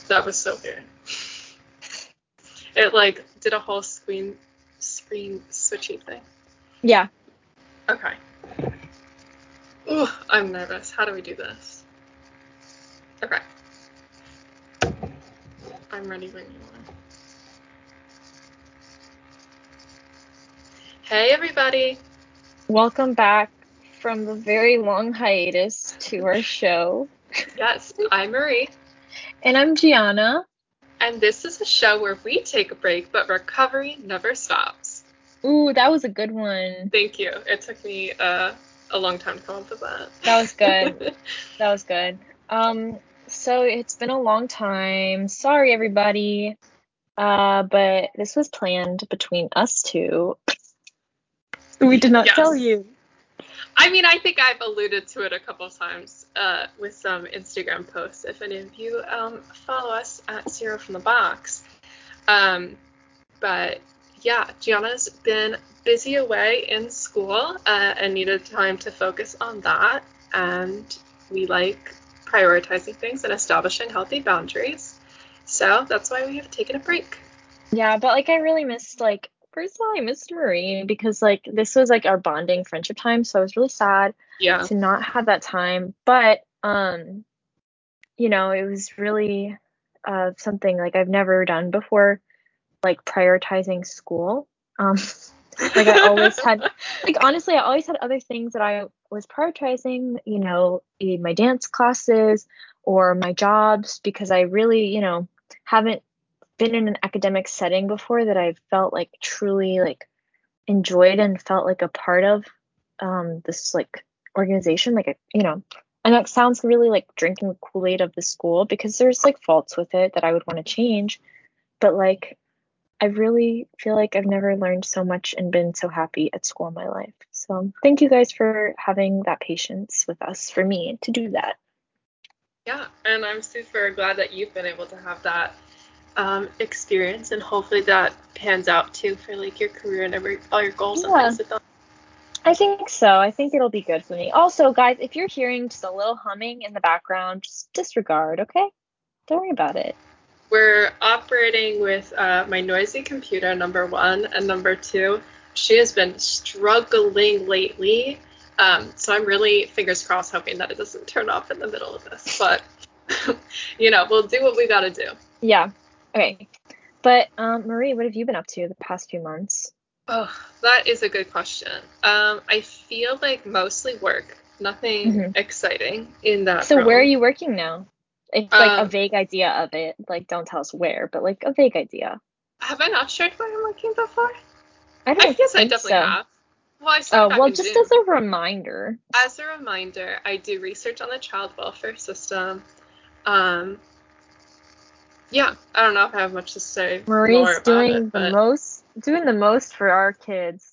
That was so weird. It like did a whole screen switchy thing. Yeah. Okay. Ooh, I'm nervous. How do we do this? Okay. I'm ready when you are. Hey everybody. Welcome back from the very long hiatus to our show. Yes, I'm Marie. And I'm Gianna. And this is a show where we take a break, but recovery never stops. Ooh, that was a good one. Thank you. It took me a long time to come up with that. That was good. That was good. So it's been a long time. Sorry, everybody. But this was planned between us two. We did not tell you. I mean, I think I've alluded to it a couple times with some Instagram posts. If any of you follow us at Zero from the Box. But yeah, Gianna's been busy away in school and needed time to focus on that. And we like prioritizing things and establishing healthy boundaries. So that's why we have taken a break. Yeah, but like I really missed first of all, I missed Marie because this was our bonding friendship time, so I was really sad to not have that time. But it was really something I've never done before, prioritizing school. I always had honestly, I always had other things that I was prioritizing, my dance classes or my jobs, because I really, haven't been in an academic setting before that I've felt truly enjoyed and felt a part of this organization, and that sounds really drinking the Kool-Aid of the school, because there's faults with it that I would want to change, but I really feel I've never learned so much and been so happy at school in my life. So thank you guys for having that patience with us, for me to do that. Yeah, and I'm super glad that you've been able to have that experience, and hopefully that pans out too for your career and all your goals and things. I think so. I think it'll be good for me. Also, guys, if you're hearing just a little humming in the background, just disregard, okay? Don't worry about it. We're operating with my noisy computer, number one, and number two, she has been struggling lately. So I'm really, fingers crossed, hoping that it doesn't turn off in the middle of this. But, we'll do what we got to do. Yeah. Okay. But, Marie, what have you been up to the past few months? Oh, that is a good question. I feel mostly work. Nothing exciting in that. So where are you working now? It's a vague idea of it. Don't tell us where, but a vague idea. Have I not shared where I'm working before? I guess I definitely have. Well, I started back in just June. As a reminder. As a reminder, I do research on the child welfare system. Yeah, I don't know if I have much to say. Marie's doing the most for our kids.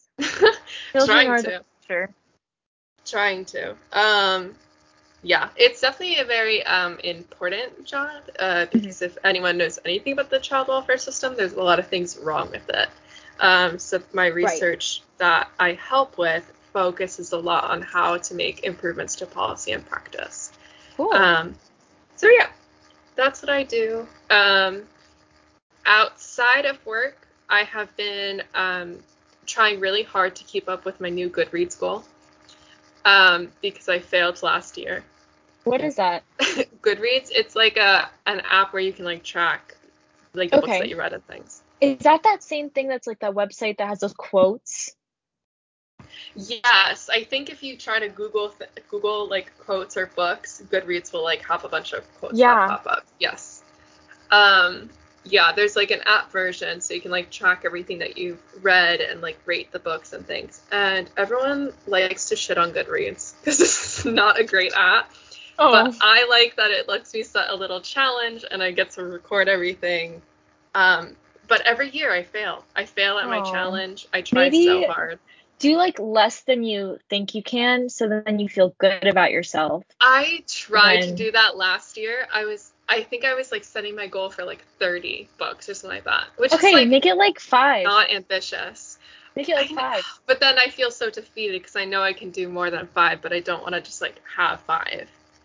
Trying to. Yeah, it's definitely a very important job, because if anyone knows anything about the child welfare system, there's a lot of things wrong with it. So my research that I help with focuses a lot on how to make improvements to policy and practice. Cool. So yeah, that's what I do. Outside of work, I have been trying really hard to keep up with my new Goodreads goal, because I failed last year. What is that? Goodreads, it's an app where you can track the books that you read and things. Is that same thing that's that website that has those quotes? Yes, I think if you try to Google quotes or books, Goodreads will have a bunch of quotes that pop up. Yes. Yeah, there's an app version, so you can track everything that you've read and rate the books and things. And everyone likes to shit on Goodreads because it's not a great app. Oh. But I like that it lets me set a little challenge and I get to record everything. But every year I fail. I fail at my challenge. I try so hard. Do less than you think you can, so then you feel good about yourself. I tried to do that last year. I think I was setting my goal for 30 books or something like that. Which is make it 5. Not ambitious. Make it 5. But then I feel so defeated because I know I can do more than 5, but I don't want to just have 5.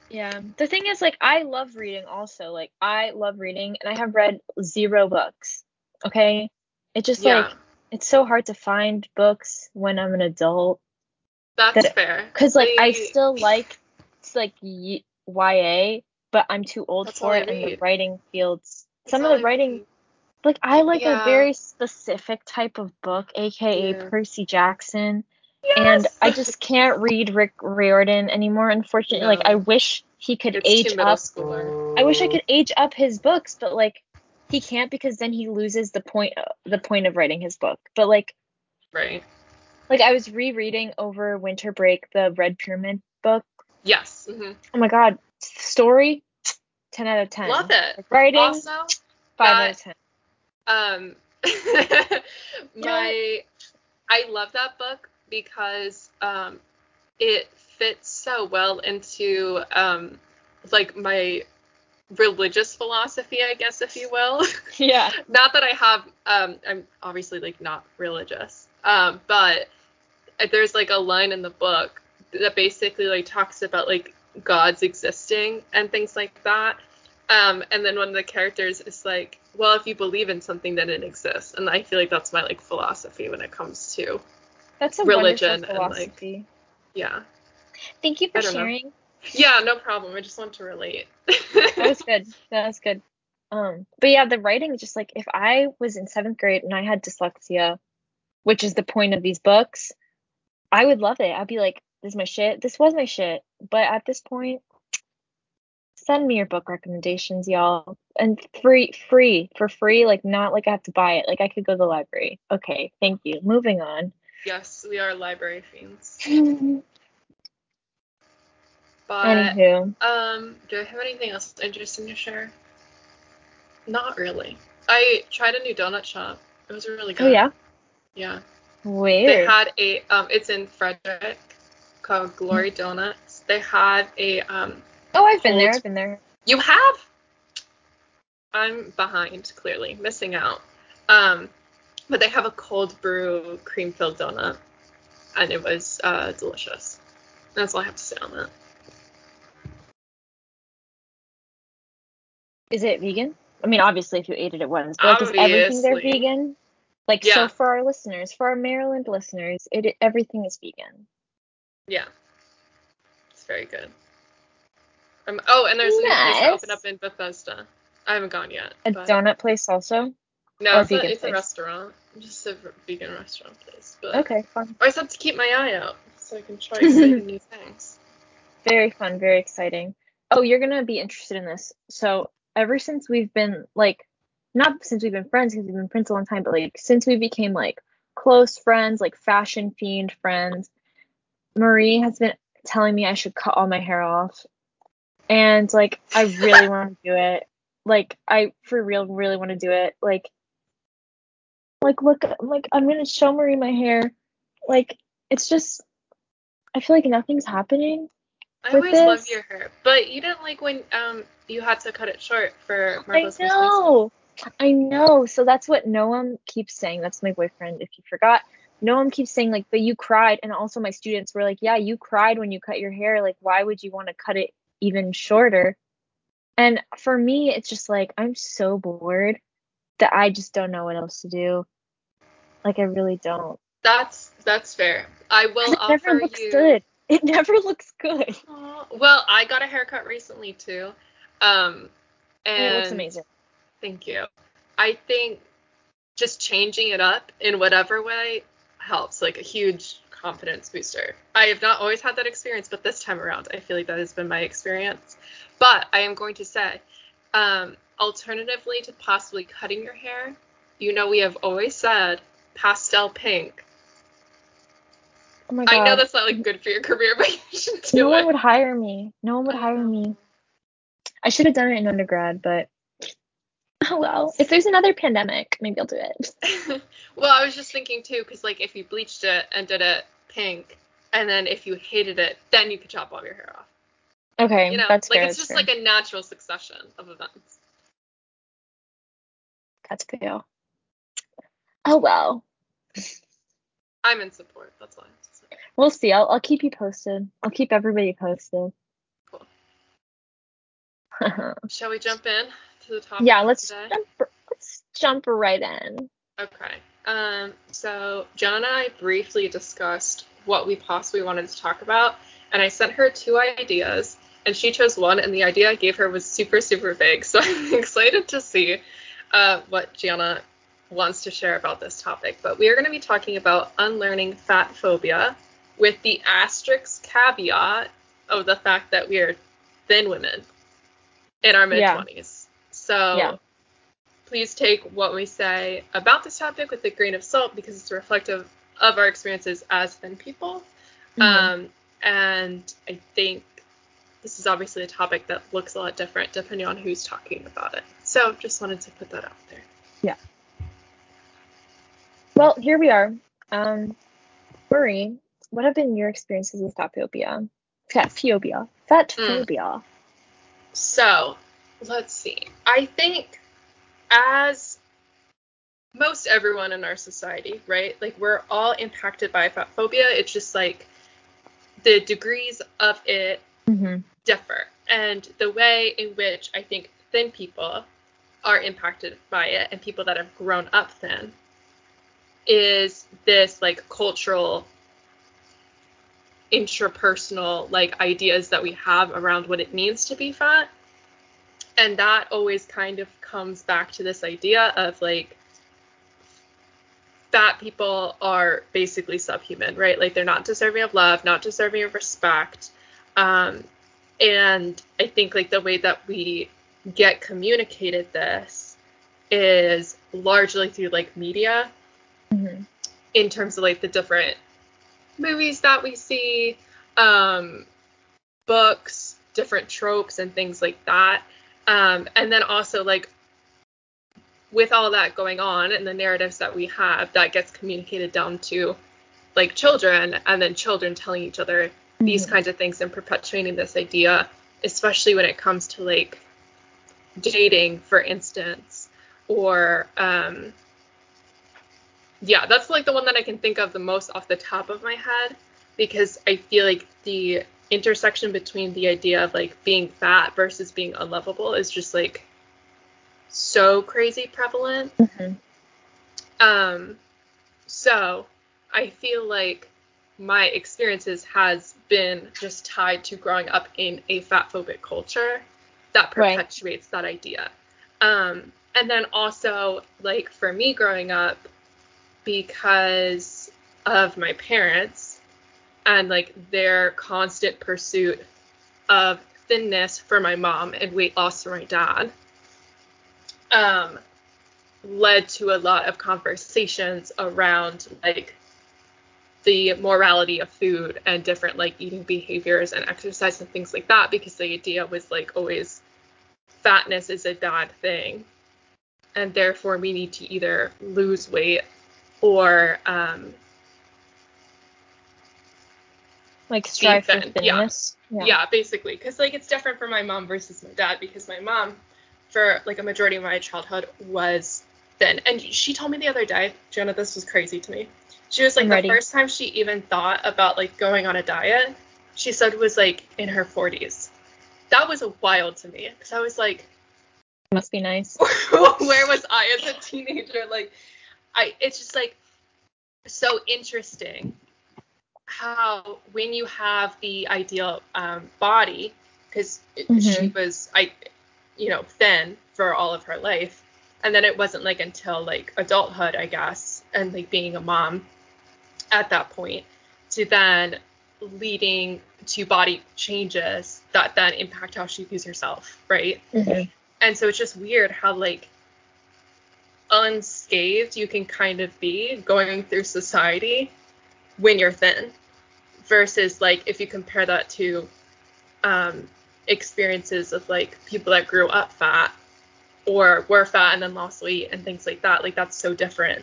Yeah. The thing is, like, I love reading also. Like, I love reading, and I have read 0 books. Okay? It just, Yeah, like, it's so hard to find books when I'm an adult. that's That, fair. because, like, I still like, it's like, YA, but I'm too old That's all for I it, and the read. writing fields, That's some of all the I writing, read. like, I like a Yeah, very specific type of book, aka do. Percy Jackson. And Yes. I just can't read Rick Riordan anymore, unfortunately. Like, I No, wish he could it's too age middle up. schooler. I wish I could age up his books, but like he can't because then he loses the point of writing his book. But Right. like I was rereading over winter break the Red Pyramid book. Yes. Oh my God, story 10 out of 10. Love it. Like, writing Also, 5 out that of 10. um Yeah. my I love that book because it fits so well into like my religious philosophy, I guess, if you will. Yeah. Not that I have I'm obviously like not religious. But there's like a line in the book that basically like talks about like gods existing and things like that. And then one of the characters is like, well, if you believe in something, then it exists. And I feel like that's my like philosophy when it comes to That's a wonderful religion and like, philosophy. yeah, Thank you for I don't know. sharing. Yeah, no problem. I just want to relate. That was good. That was good. But yeah, the writing, just like if I was in 7th grade and I had dyslexia, which is the point of these books, I would love it. I'd be like, this is my shit. This was my shit. But at this point, send me your book recommendations, y'all. And for free, like not like I have to buy it. Like I could go to the library. Okay, thank you. Moving on. Yes, we are library fiends. But Anywho. do I have anything else interesting to share? Not really. I tried a new donut shop. It was really Oh good. yeah? Yeah. They Where? had a it's in Frederick called Glory Donuts. They had a Oh, I've been there. cold. I've been there. You have? I'm behind, clearly, missing out. Um, but they have a cold brew cream filled donut, and it was delicious. That's all I have to say on that. Is it vegan? I mean, obviously, if you ate it at once, but like, is everything there Obviously, vegan? Like, so yeah, for our listeners, for our Maryland listeners, everything is vegan. yeah, it's very good. Oh, and there's a new place that opened up Nice. in Bethesda. I haven't gone yet, A but donut place also, no, or a it's a vegan it's a place. restaurant, just a vegan restaurant place. But Okay, fun. I always have to keep my eye out so I can try exciting new things. Very fun, very exciting. Oh, you're gonna be interested in this. So ever since we've been like, not since we've been friends, because we've been friends a long time, but like since we became like close friends, like fashion fiend friends, Marie has been telling me I should cut all my hair off. And like I really want to do it. Like I for real really want to do it. Like look, like I'm gonna show Marie my hair. Like it's just I feel like nothing's happening I with always loved this. your hair, but you didn't like when you had to cut it short for I Marvelous Miss Maisel. know. I know. So that's what Noam keeps saying. That's my boyfriend, if you forgot. Noam keeps saying, like, but you cried. And also my students were like, yeah, you cried when you cut your hair. Like, why would you want to cut it even shorter? And for me, it's just like, I'm so bored that I just don't know what else to do. Like, I really don't. That's fair. I will Because it never offer looks you. good. It never looks good. Aw, well, I got a haircut recently too, um, And it looks and amazing. thank you. I think just changing it up in whatever way helps, like a huge confidence booster. I have not always had that experience, but this time around, I feel like that has been my experience. But I am going to say, alternatively to possibly cutting your hair, we have always said pastel pink. Oh my I know God. that's not like good for your career, but you should No do one it. would hire me. No one would I hire know. me. I should have done it in undergrad, but oh well. If there's another pandemic, maybe I'll do it. Well, I was just thinking too, because like if you bleached it and did it pink, and then if you hated it, then you could chop all your hair off. Okay, that's Like fair. it's That's just fair. like a natural succession of events. That's fair. Oh well. I'm in support. That's all I have to say. We'll see. I'll keep you posted. I'll keep everybody posted. Cool. Shall we jump in to the topic? Yeah, let's jump right in. Okay. So John and I briefly discussed what we possibly wanted to talk about, and I sent her 2 ideas, and she chose one, and the idea I gave her was super, super big. So I'm excited to see what Gianna wants to share about this topic. But we are going to be talking about unlearning fat phobia, with the asterisk caveat of the fact that we are thin women in our mid-20s. So please take what we say about this topic with a grain of salt, because it's reflective of our experiences as thin people. And I think this is obviously a topic that looks a lot different depending on who's talking about it. So just wanted to put that out there. Yeah. Well, here we are. Marie, what have been your experiences with fat phobia? Fat phobia. So, let's see. I think as most everyone in our society, right? Like, we're all impacted by fat phobia. It's just like the degrees of it differ. And the way in which I think thin people are impacted by it, and people that have grown up thin, is this like cultural, intrapersonal like ideas that we have around what it means to be fat. And that always kind of comes back to this idea of like fat people are basically subhuman, right? Like they're not deserving of love, not deserving of respect. And I think like the way that we get communicated this is largely through like media, in terms of like the different movies that we see, books, different tropes and things like that. And then also like with all that going on and the narratives that we have, that gets communicated down to like children, and then children telling each other these kinds of things and perpetuating this idea, especially when it comes to like dating, for instance, or that's like the one that I can think of the most off the top of my head, because I feel like the intersection between the idea of like being fat versus being unlovable is just like so crazy prevalent. So I feel like my experiences has been just tied to growing up in a fat phobic culture that perpetuates that idea. And then also like for me growing up, because of my parents and like their constant pursuit of thinness for my mom and weight loss for my dad, led to a lot of conversations around like the morality of food and different like eating behaviors and exercise and things like that, because the idea was like always fatness is a bad thing, and therefore we need to either lose weight or like strive for thinness. Yeah, basically, because like it's different for my mom versus my dad, because my mom for like a majority of my childhood was thin, and she told me the other day, Jenna, this was crazy to me. She was like, the first time she even thought about like going on a diet, she said was like in her 40s. That was wild to me, because I was like, must be nice. Where was I as a teenager? Like, it's just like so interesting how when you have the ideal body, because she was thin for all of her life, and then it wasn't like until like adulthood, I guess, and like being a mom at that point, to then leading to body changes that then impact how she views herself, right? And so it's just weird how like unscathed you can kind of be going through society when you're thin, versus like if you compare that to experiences of like people that grew up fat or were fat and then lost weight and things like that. Like that's so different.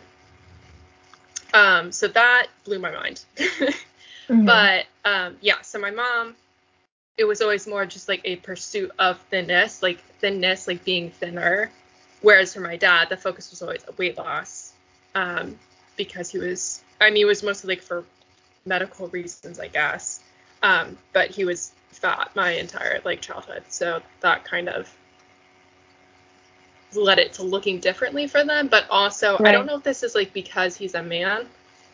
So that blew my mind. But so my mom, it was always more just like a pursuit of thinness, like being thinner. Whereas for my dad, the focus was always weight loss, because it was mostly like for medical reasons, I guess. But he was fat my entire like childhood, so that kind of led it to looking differently for them. But also, Right. I don't know if this is like because he's a man.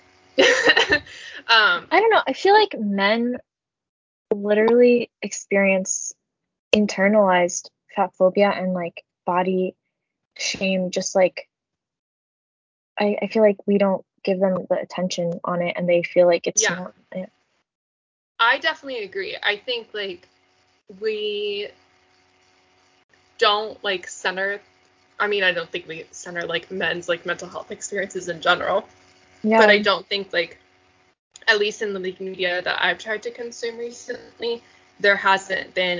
I don't know. I feel like men literally experience internalized fat phobia and like body shame, just like I feel like we don't give them the attention on it, and they feel like it's Yeah. not. I definitely agree. I think like we don't like center. I mean, I don't think we center like men's like mental health experiences in general. Yeah. But I don't think like, at least in the media that I've tried to consume recently, there hasn't been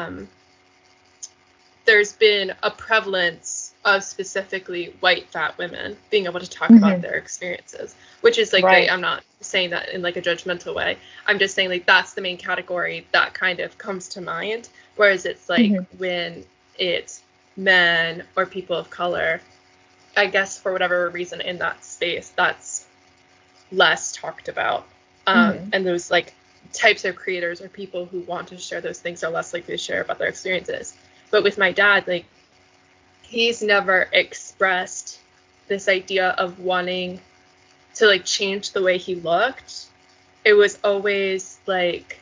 there's been a prevalence of specifically white fat women being able to talk about their experiences, which is like great. I'm not saying that in like a judgmental way. I'm just saying like that's the main category that kind of comes to mind. Whereas it's like when it's men or people of color, I guess for whatever reason in that space, that's less talked about. And those like types of creators or people who want to share those things are less likely to share about their experiences. But with my dad, like, he's never expressed this idea of wanting to like change the way he looked. It was always like,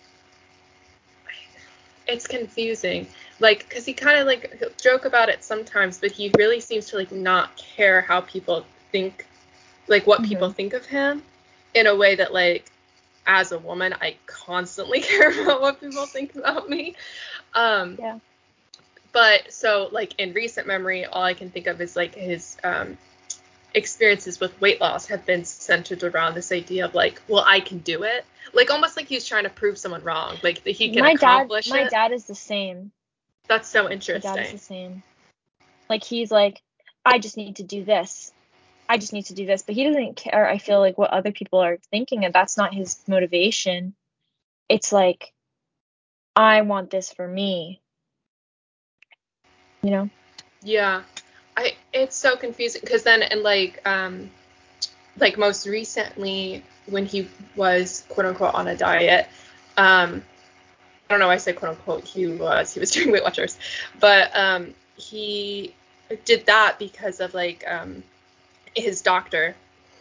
it's confusing, like, because he kind of like he'll joke about it sometimes, but he really seems to like not care how people think, like what people think of him, in a way that like as a woman I constantly care about what people think about me. Yeah. But so like in recent memory, all I can think of is like his experiences with weight loss have been centered around this idea of like, well, I can do it, like almost like he's trying to prove someone wrong, like that he can accomplish it. My dad is the same. That's so interesting. My dad is the same. Like he's like, I just need to do this. I just need to do this. But he doesn't care, I feel like, what other people are thinking, and that's not his motivation. It's like, I want this for me. You know? Yeah. It's so confusing because then in like most recently when he was quote unquote on a diet, I don't know why I say quote unquote, he was doing Weight Watchers, but he did that because of like his doctor.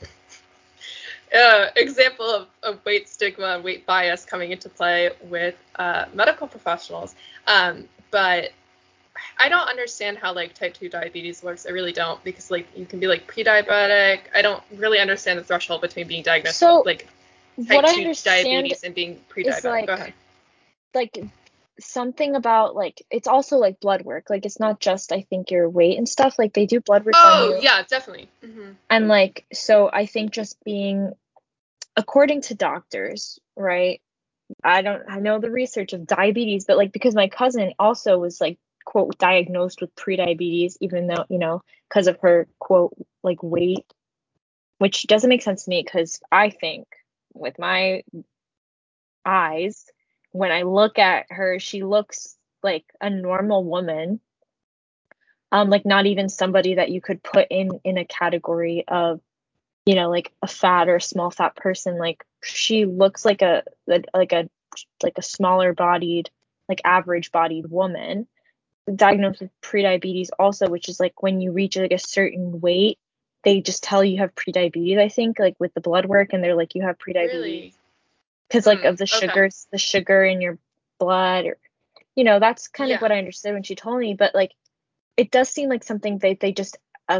Example of weight stigma and weight bias coming into play with medical professionals. But I don't understand how like type 2 diabetes works. I really don't, because like you can be like pre-diabetic. I don't really understand the threshold between being diagnosed with like type 2 diabetes and being pre-diabetic. Like, go ahead. Like something about like, it's also like blood work. Like it's not just, I think, your weight and stuff. Like they do blood work on you. Oh yeah, definitely. And like, so I think just being, according to doctors, right? I know the research of diabetes, but like, because my cousin also was like, quote, diagnosed with pre-diabetes, even though, you know, because of her, quote, like weight, which doesn't make sense to me, because I think with my eyes, when I look at her, she looks like a normal woman. Like not even somebody that you could put in a category of, you know, like a fat or a small fat person. Like she looks like a smaller bodied, like average bodied woman, diagnosed with prediabetes also, which is like when you reach like a certain weight, they just tell you have prediabetes, I think, like with the blood work, and they're like, you have prediabetes. Really? Because like of the sugars, the sugar in your blood, or, you know, that's kind of what I understood when she told me. But like, it does seem like something they just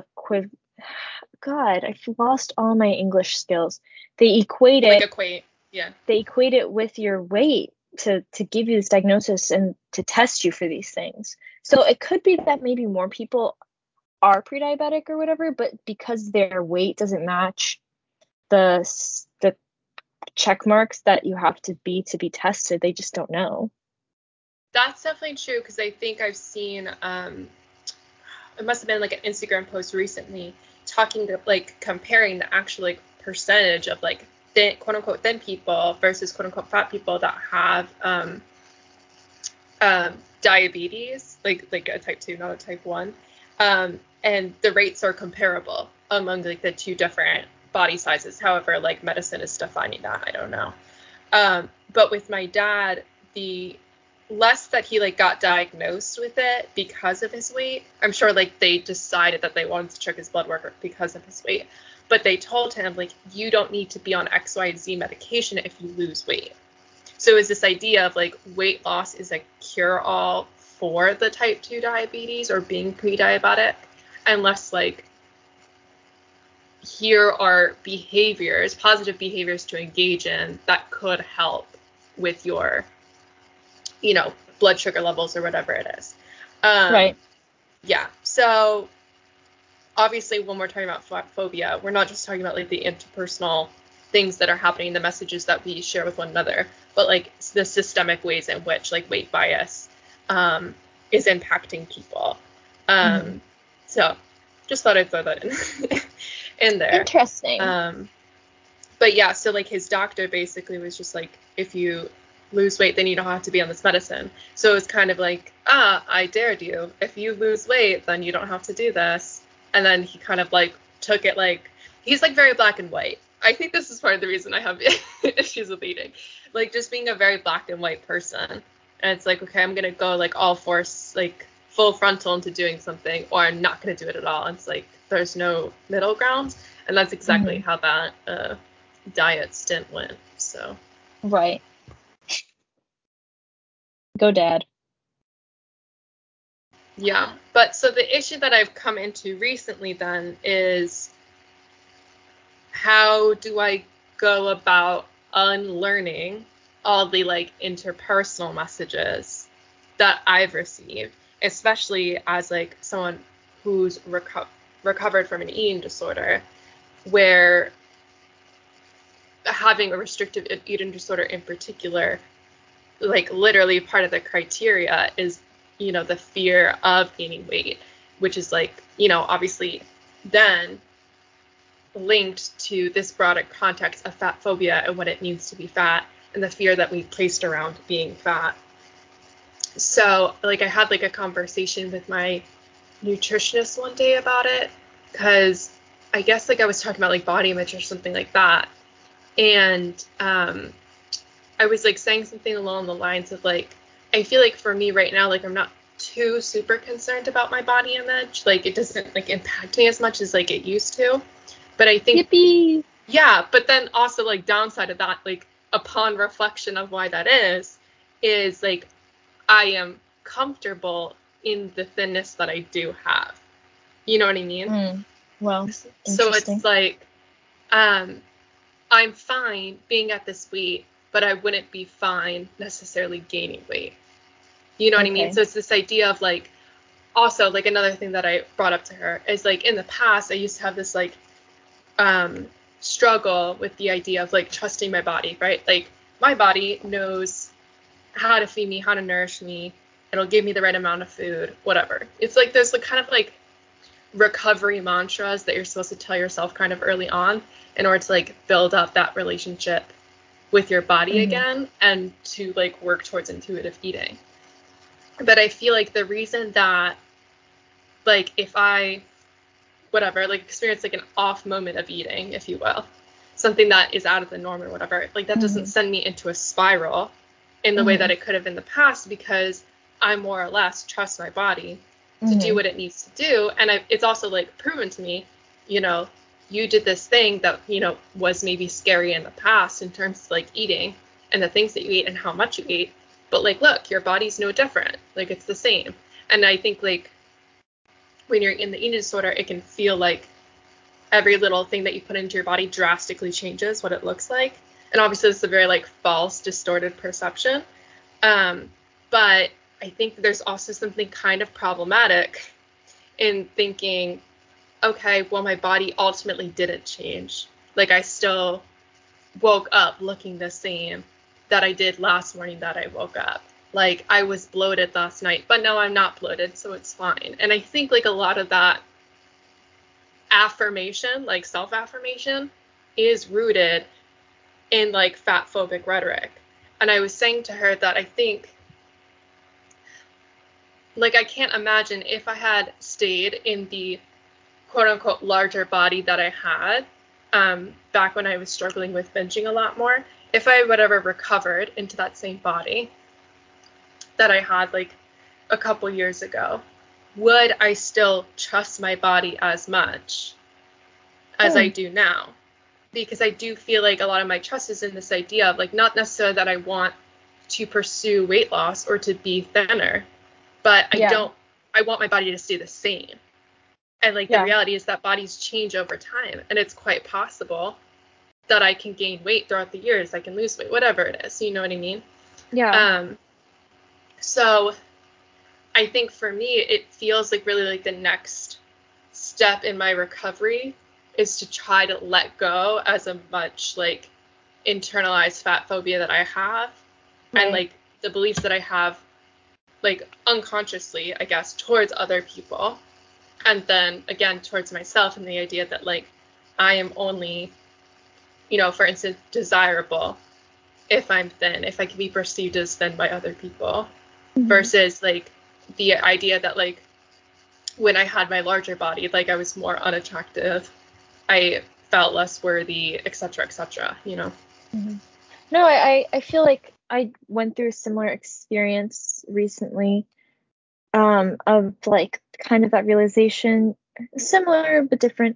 God, I've lost all my English skills. They equate it. They equate it with your weight to give you this diagnosis and to test you for these things. So it could be that maybe more people are pre-diabetic or whatever, but because their weight doesn't match the check marks that you have to be tested, they just don't know. That's definitely true, because I think I've seen it must have been like an Instagram post recently talking to like comparing the actual like percentage of like thin, quote unquote thin people versus quote unquote fat people that have diabetes, like a type 2, not a type 1, and the rates are comparable among like the two different body sizes. However, like medicine is defining that, I don't know. But with my dad, the less that he like got diagnosed with it because of his weight. I'm sure like they decided that they wanted to check his blood work because of his weight, but they told him like, you don't need to be on XYZ medication if you lose weight. So it's this idea of like weight loss is a cure-all for the type 2 diabetes or being pre-diabetic, unless like here are behaviors, positive behaviors to engage in that could help with your, you know, blood sugar levels or whatever it is. Right. Yeah. So obviously when we're talking about fat phobia, we're not just talking about like the interpersonal things that are happening, the messages that we share with one another, but like the systemic ways in which like weight bias is impacting people. So just thought I'd throw that in there. Interesting. But yeah, so like his doctor basically was just like, if you lose weight, then you don't have to be on this medicine. So it's kind of like, I dared you. If you lose weight, then you don't have to do this. And then he kind of like took it like, he's like very black and white. I think this is part of the reason I have issues with eating. Like just being a very black and white person. And it's like, okay, I'm going to go like all force, like full frontal into doing something, or I'm not going to do it at all. And it's like, there's no middle ground. And that's exactly how that diet stint went. So. Right. Go Dad. Yeah. But so the issue that I've come into recently then is, how do I go about unlearning all the like interpersonal messages that I've received, especially as like someone who's recovered from an eating disorder, where having a restrictive eating disorder in particular, like literally part of the criteria is, you know, the fear of gaining weight, which is like, you know, obviously then linked to this broader context of fat phobia and what it means to be fat and the fear that we placed around being fat. So like I had like a conversation with my nutritionist one day about it, because I guess like I was talking about like body image or something like that, and I was like saying something along the lines of like, I feel like for me right now, like I'm not too super concerned about my body image, like it doesn't like impact me as much as like it used to. But I think, Yippee. Yeah, but then also like downside of that, like upon reflection of why that is like I am comfortable in the thinness that I do have. You know what I mean? Well, so it's like, I'm fine being at this weight, but I wouldn't be fine necessarily gaining weight. You know what I mean? So it's this idea of like, also like another thing that I brought up to her is like in the past I used to have this like struggle with the idea of like trusting my body, right? Like my body knows how to feed me, how to nourish me. It'll give me the right amount of food, whatever. It's like there's like kind of like recovery mantras that you're supposed to tell yourself kind of early on in order to like build up that relationship with your body again and to like work towards intuitive eating. But I feel like the reason that like if I like experience like an off moment of eating, if you will, something that is out of the norm or whatever, like that doesn't send me into a spiral in the way that it could have in the past, because I more or less trust my body to do what it needs to do. And it's also like proven to me, you know, you did this thing that, you know, was maybe scary in the past in terms of like eating and the things that you eat and how much you eat. But like, look, your body's no different. Like it's the same. And I think like when you're in the eating disorder, it can feel like every little thing that you put into your body drastically changes what it looks like. And obviously it's a very like false, distorted perception. But I think there's also something kind of problematic in thinking, okay, well, my body ultimately didn't change. Like I still woke up looking the same that I did last morning that I woke up. Like I was bloated last night, but no, I'm not bloated, so it's fine. And I think like a lot of that affirmation, like self-affirmation, is rooted in like fat phobic rhetoric. And I was saying to her that I think, like, I can't imagine if I had stayed in the quote unquote larger body that I had back when I was struggling with binging a lot more, if I would ever recovered into that same body, that I had like a couple years ago, would I still trust my body as much as I do now? Because I do feel like a lot of my trust is in this idea of like, not necessarily that I want to pursue weight loss or to be thinner, but I want my body to stay the same. And like the reality is that bodies change over time, and it's quite possible that I can gain weight throughout the years, I can lose weight, whatever it is, you know what I mean? Yeah. So I think for me, it feels like really like the next step in my recovery is to try to let go as a much like internalized fat phobia that I have, and like the beliefs that I have like unconsciously, I guess, towards other people, and then again towards myself, and the idea that like I am only, you know, for instance, desirable if I'm thin, if I can be perceived as thin by other people, versus like the idea that like when I had my larger body, like I was more unattractive, I felt less worthy, etc., you know? No, I feel like I went through a similar experience recently, of like kind of that realization, similar but different,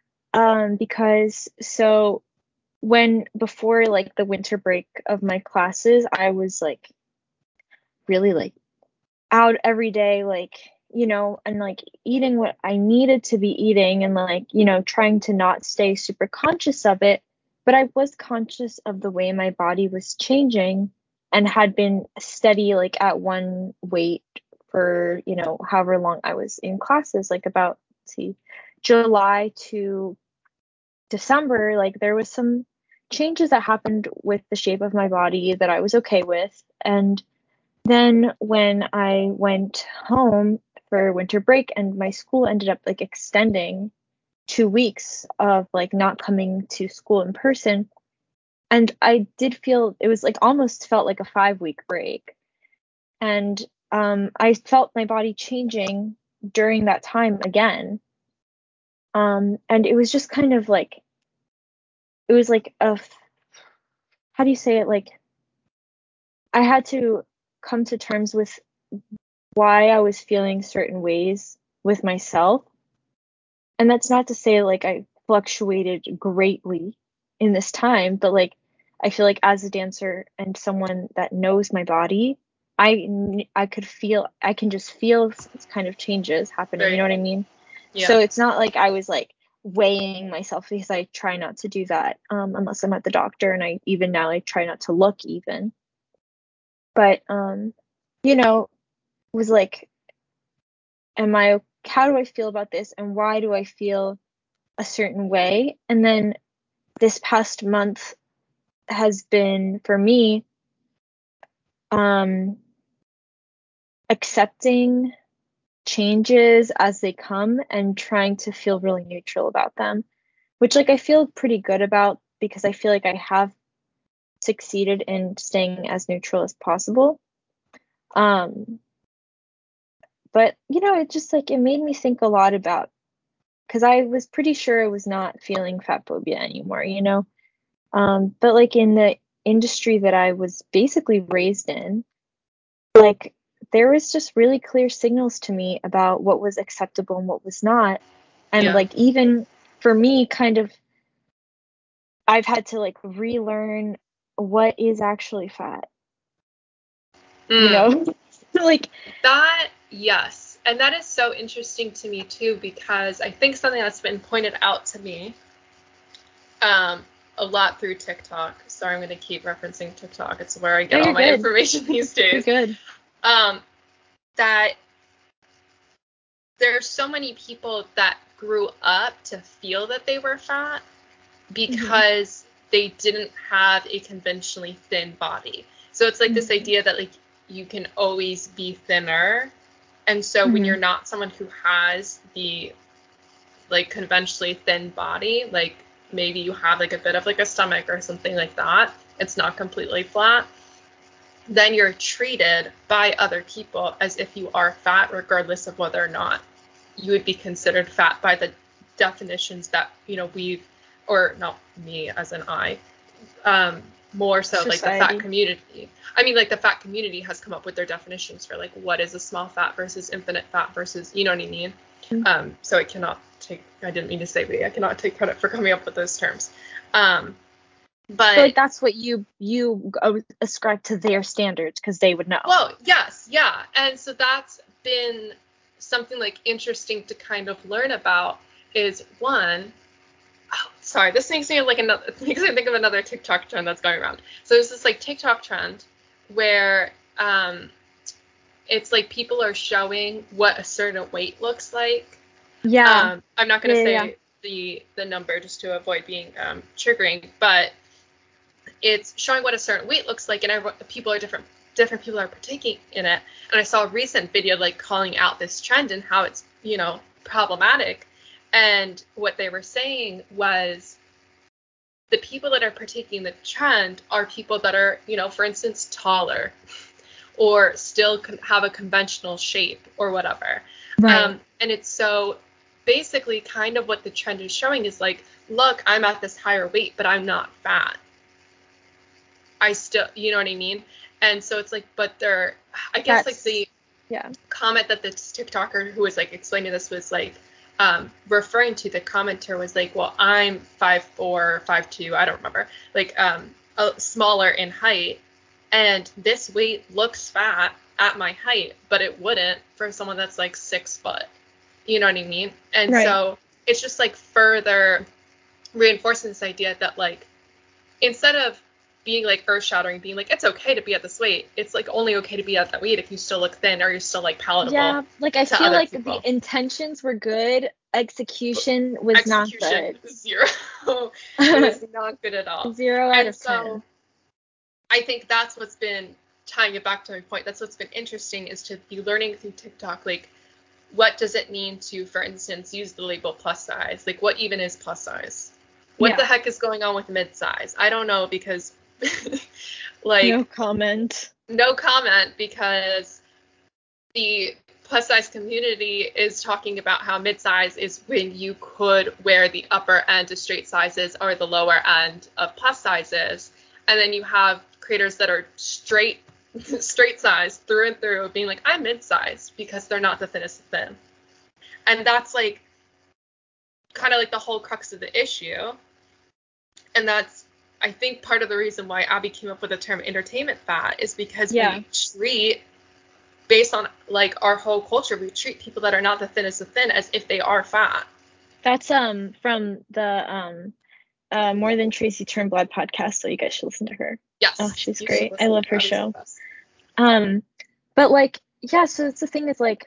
because so before like the winter break of my classes, I was like really like out every day, like, you know, and like eating what I needed to be eating, and like, you know, trying to not stay super conscious of it. But I was conscious of the way my body was changing, and had been steady like at one weight for, you know, however long I was in classes, like about, let's see, July to December. Like there was some changes that happened with the shape of my body that I was okay with. And then when I went home for winter break, and my school ended up like extending 2 weeks of like not coming to school in person, and I did feel it was like almost felt like a 5 week break. And I felt my body changing during that time again. And it was just kind of like, it was like how do you say it? Like I had to come to terms with why I was feeling certain ways with myself. And that's not to say like I fluctuated greatly in this time, but like I feel like as a dancer and someone that knows my body, I can just feel kind of changes happening, you know what I mean? Yeah. So it's not like I was like weighing myself, because I try not to do that, unless I'm at the doctor, and I even now I try not to look even. But you know, was like, how do I feel about this, and why do I feel a certain way? And then this past month has been for me accepting changes as they come and trying to feel really neutral about them, which like I feel pretty good about, because I feel like I have succeeded in staying as neutral as possible. But you know, it just like it made me think a lot about, because I was pretty sure I was not feeling fat phobia anymore, you know. But like in the industry that I was basically raised in, like there was just really clear signals to me about what was acceptable and what was not. And like even for me, kind of, I've had to like relearn what is actually fat. You know? Like that, yes. And that is so interesting to me too, because I think something that's been pointed out to me a lot through TikTok. Sorry, I'm going to keep referencing TikTok. It's where I get all my information these days. You're good. That there's so many people that grew up to feel that they were fat because they didn't have a conventionally thin body. So it's like this idea that like you can always be thinner. And so when you're not someone who has the like conventionally thin body, like maybe you have like a bit of like a stomach or something like that, it's not completely flat, then you're treated by other people as if you are fat, regardless of whether or not you would be considered fat by the definitions that, you know, or not me as an I, more so society. Like the fat community. I mean, like the fat community has come up with their definitions for like what is a small fat versus infinite fat versus, you know what I mean? Mm-hmm. So I didn't mean to say, but I cannot take credit for coming up with those terms. But like that's what you ascribe to their standards because they would know. Well, yes, yeah. And so that's been something like interesting to kind of learn about is one, sorry, this makes me think of another TikTok trend that's going around. So there's this like TikTok trend where it's like people are showing what a certain weight looks like. Yeah. I'm not going to say the number just to avoid being triggering, but it's showing what a certain weight looks like, and people are different people are partaking in it. And I saw a recent video like calling out this trend and how it's, you know, problematic. And what they were saying was the people that are partaking the trend are people that are, you know, for instance, taller or still have a conventional shape or whatever. Right. And it's so basically kind of what the trend is showing is like, look, I'm at this higher weight, but I'm not fat. I still, you know what I mean? And so it's like, but I guess like the comment that this TikToker who was like explaining this was like referring to, the commenter was like, well, I'm 5'4", 5'2", I don't remember, like smaller in height, and this weight looks fat at my height, but it wouldn't for someone that's like 6 foot. You know what I mean? And so it's just like further reinforcing this idea that like instead of being like earth-shattering, being like it's okay to be at this weight, it's like only okay to be at that weight if you still look thin or you're still like palatable. Yeah, like I feel like the intentions were good, execution was not good. Zero. It was not good at all. 0 out of 10. So I think that's what's been tying it back to my point. That's what's been interesting is to be learning through TikTok, like what does it mean to, for instance, use the label plus size? Like what even is plus size? What the heck is going on with mid-size? I don't know, because like no comment because the plus size community is talking about how mid-size is when you could wear the upper end of straight sizes or the lower end of plus sizes, and then you have creators that are straight size through and through being like, I'm mid-size, because they're not the thinnest of thin. And that's like kind of like the whole crux of the issue. And that's, I think, part of the reason why Abby came up with the term entertainment fat is because we treat, based on like our whole culture, we treat people that are not the thinnest of thin as if they are fat. That's from the More Than Tracy Turnblad podcast, so you guys should listen to her. Yes. Oh, she's great. I love her show. But like, yeah, so it's the thing is like,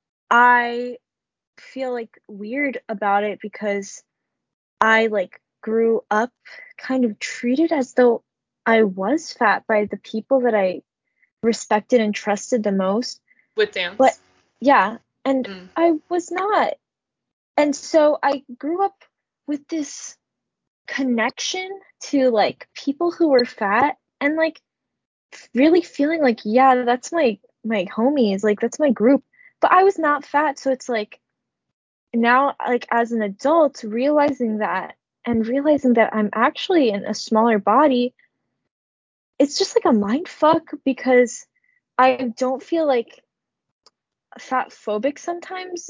I feel like weird about it because I like grew up kind of treated as though I was fat by the people that I respected and trusted the most. With dance. But yeah, and I was not. And so I grew up with this connection to like people who were fat and like really feeling like, yeah, that's my homies, like that's my group. But I was not fat, so it's like now, like as an adult, realizing that I'm actually in a smaller body, it's just like a mind fuck because I don't feel like fat phobic sometimes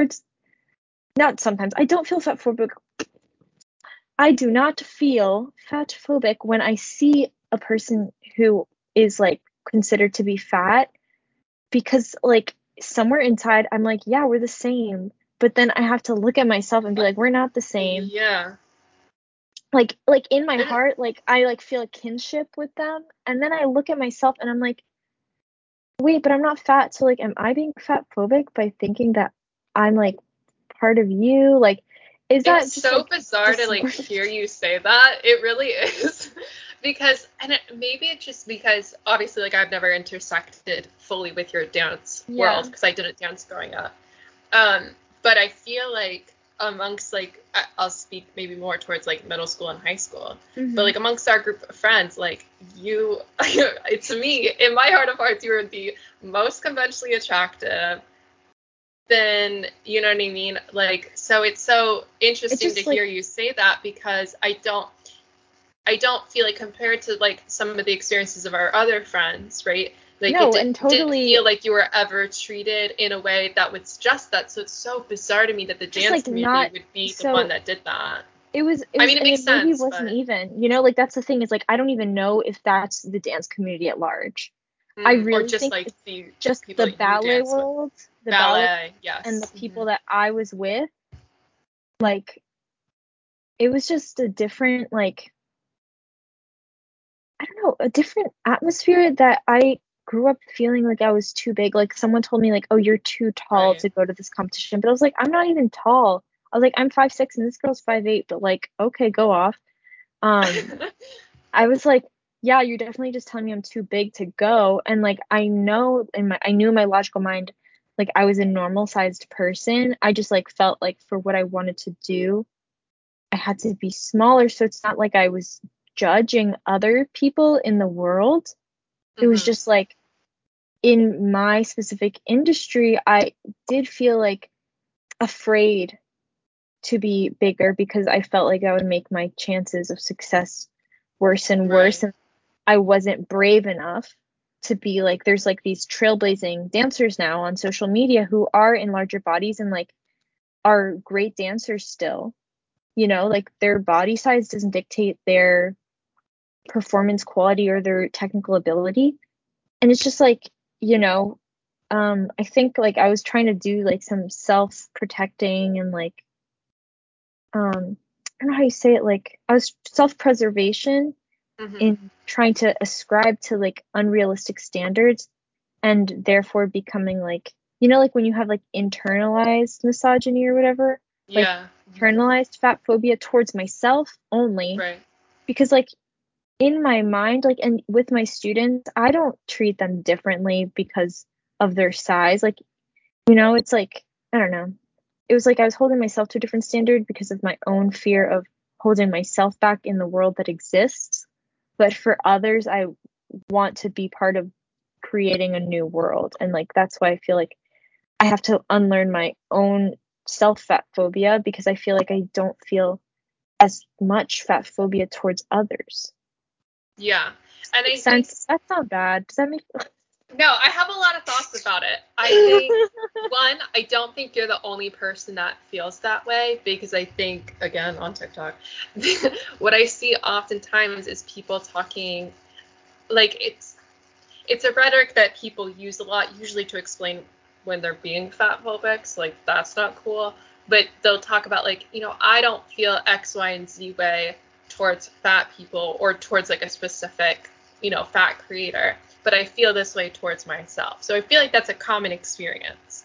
not sometimes. I don't feel fat phobic. I do not feel fat phobic when I see a person who is like considered to be fat, because like somewhere inside I'm like, yeah, we're the same. But then I have to look at myself and be like, we're not the same. Yeah. Like in my heart, like I like feel a kinship with them, and then I look at myself and I'm like, wait, but I'm not fat, so like am I being fat phobic by thinking that I'm like part of you? Like, is that it's just so like, bizarre to like hear you say that? It really is. Because, and maybe it's just because obviously like I've never intersected fully with your dance world because I didn't dance growing up. But I feel like amongst like, I'll speak maybe more towards like middle school and high school, but like amongst our group of friends, like you, to me, in my heart of hearts, you were the most conventionally attractive. Then, you know what I mean? Like, so it's so interesting to hear you say that, because I don't feel like, compared to like some of the experiences of our other friends, right? Like No, it and didn't totally feel like you were ever treated in a way that would suggest that. So it's so bizarre to me that the just dance like community not would be the one so. that did that. It was, I mean, it and makes it maybe sense, wasn't but even, like that's the thing is like I don't even know if that's the dance community at large. I or really just think like it's the just people the that you ballet dance with. world, the ballet Ballet, and the yes. people that I was with, like it was just a different, like, I don't know, a different atmosphere that I grew up feeling like I was too big. Like someone told me like, "Oh, you're too tall Right. to go to this competition." But I was like, "I'm not even tall." I was like, "I'm 5'6" and this girl's 5'8", but like, okay, go off. Um, I was like, "Yeah, you're definitely just telling me I'm too big to go." And like I knew in my logical mind like I was a normal sized person. I just like felt like for what I wanted to do, I had to be smaller. So it's not like I was judging other people in the world. It was just like in my specific industry, I did feel like afraid to be bigger because I felt like that would make my chances of success worse and worse. Right. And I wasn't brave enough to be like, there's like these trailblazing dancers now on social media who are in larger bodies and like are great dancers still. Like their body size doesn't dictate their performance quality or their technical ability. And it's just like, you know, I think like I was trying to do like some self-protecting and like, I don't know how you say it, like I was self-preservation in trying to ascribe to like unrealistic standards and therefore becoming like, like when you have like internalized misogyny or whatever, like Yeah. internalized fat phobia towards myself only, Right. because like in my mind, like, and with my students, I don't treat them differently because of their size. Like, it's like, I don't know. It was like I was holding myself to a different standard because of my own fear of holding myself back in the world that exists. But for others, I want to be part of creating a new world. And like, that's why I feel like I have to unlearn my own self fat phobia because I feel like I don't feel as much fat phobia towards others. Yeah. And I think That's not bad. Does that make no, I have a lot of thoughts about it. I think one, I don't think you're the only person that feels that way because I think, again, on TikTok, what I see oftentimes is people talking like it's a rhetoric that people use a lot, usually to explain when they're being fat phobic. So like that's not cool. But they'll talk about like, I don't feel X, Y, and Z way towards fat people or towards like a specific, fat creator, but I feel this way towards myself. So I feel like that's a common experience.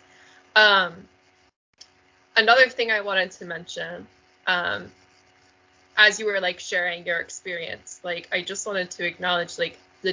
Another thing I wanted to mention, as you were like sharing your experience, like I just wanted to acknowledge like the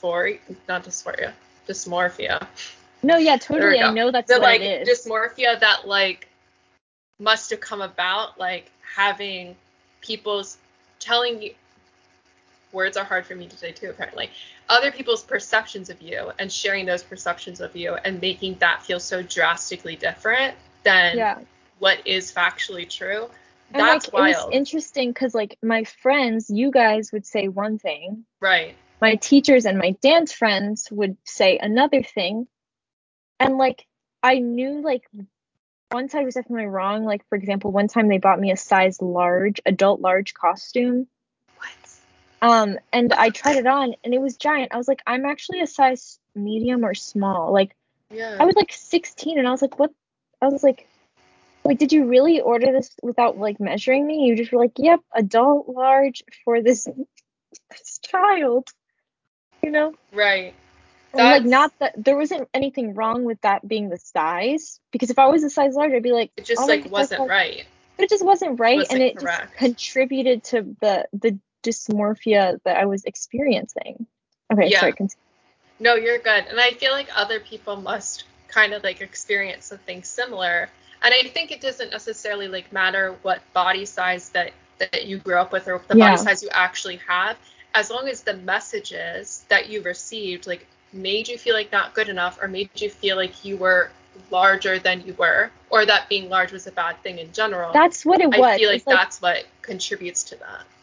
dysmorphia. No, yeah, There we totally. I go. know that's The what like it is. dysmorphia that like must have come about, like having people's telling you, words are hard for me to say too, apparently, other people's perceptions of you and sharing those perceptions of you and making that feel so drastically different than what is factually true. And That's like it was wild. interesting because like my friends, you guys would say one thing. Right. My teachers and my dance friends would say another thing. And like I knew like one side was definitely wrong. Like for example, one time they bought me a size large, adult large costume. What? And I tried it on and it was giant. I was like, I'm actually a size medium or small. Like I was like 16 and I was like, what? I was like, wait, did you really order this without like measuring me? You just were like, yep, adult large for this child, you know? Right. And like not that there wasn't anything wrong with that being the size, because if I was a size large, I'd be like, it just I'll like wear a size wasn't large. right. But it just wasn't right, and Wasn't it just correct. contributed to the dysmorphia that I was experiencing. Okay, Yeah. sorry, continue. No, you're good. And I feel like other people must kind of like experience something similar. And I think it doesn't necessarily like matter what body size that you grew up with or the body size you actually have, as long as the messages that you received like made you feel like not good enough or made you feel like you were larger than you were, or that being large was a bad thing in general. That's what it was. I feel like it's like that's what contributes to that.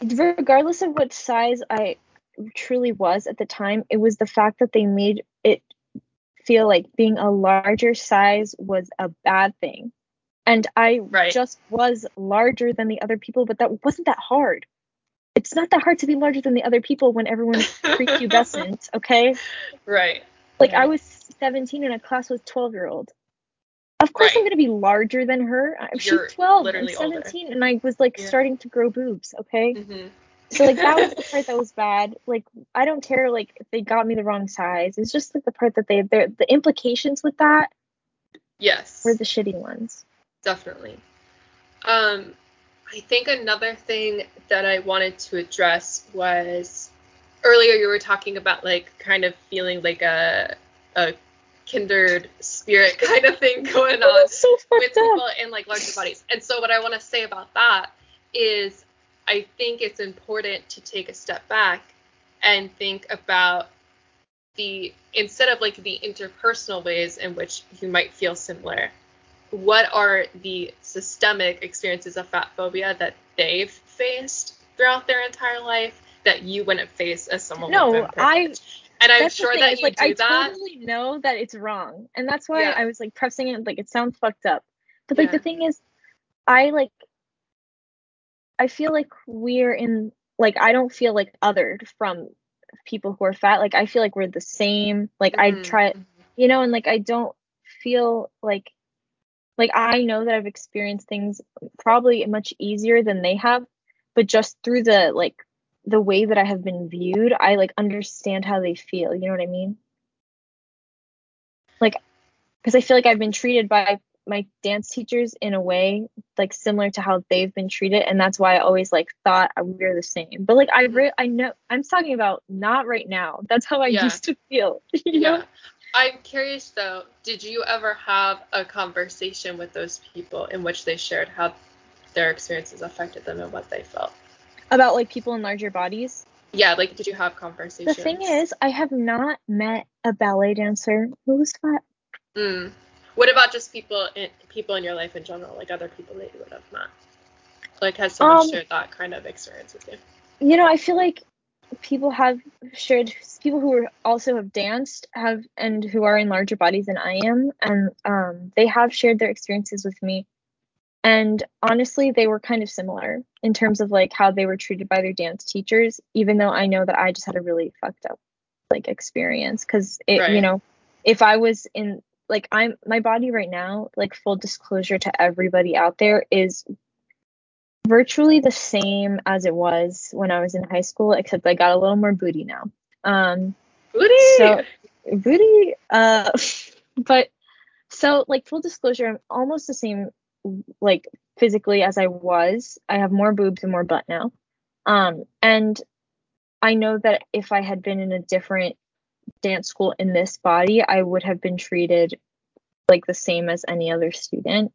regardless of what size I truly was at the time, it was the fact that they made it feel like being a larger size was a bad thing. And I just was larger than the other people, but that wasn't that hard. It's not that hard to be larger than the other people when everyone's prepubescent, okay? Right. Like, I was 17 and a class with 12-year-old. Of course I'm going to be larger than her. She's 12 and 17, older. And I was, like, starting to grow boobs, okay? Mm-hmm. So, like, that was the part that was bad. Like, I don't care, like, if they got me the wrong size. It's just, like, the part that the implications with that were the shitty ones. Definitely. I think another thing that I wanted to address was, earlier you were talking about, like, kind of feeling like a kindred spirit kind of thing going on with people in, like, larger bodies. And so what I want to say about that is I think it's important to take a step back and think about instead of, like, the interpersonal ways in which you might feel similar, what are the systemic experiences of fat phobia that they've faced throughout their entire life that you wouldn't face as someone with privilege? And I'm sure that you do that. I totally know that it's wrong. And that's why I was, like, pressing it, like, it sounds fucked up. But, like, the thing is, I feel like we're in, like, I don't feel, like, othered from people who are fat. Like, I feel like we're the same. Like, I try, you know, and, like, I don't feel like I know that I've experienced things probably much easier than they have, but just through the way that I have been viewed, I, like, understand how they feel. You know what I mean? Like, because I feel like I've been treated by my dance teachers in a way, like, similar to how they've been treated, and that's why I always, like, thought we're the same. But, like, I know I'm talking about not right now. That's how I used to feel. You know? I'm curious, though, did you ever have a conversation with those people in which they shared how their experiences affected them and what they felt? About, like, people in larger bodies? Yeah, like, did you have conversations? The thing is, I have not met a ballet dancer who was fat. What about just people in your life in general, like other people that you would have met? Like, has someone shared that kind of experience with you? You know, I feel like people have shared, people who also have danced and who are in larger bodies than I am, and they have shared their experiences with me. And honestly, they were kind of similar in terms of, like, how they were treated by their dance teachers, even though I know that I just had a really fucked up, like, experience. Because you know, if I was in, like, my body right now, like, full disclosure to everybody out there, is virtually the same as it was when I was in high school, except I got a little more booty now. Booty. So booty. But so, like, full disclosure, I'm almost the same, like, physically as I was. I have more boobs and more butt now. And I know that if I had been in a different dance school in this body, I would have been treated like the same as any other student.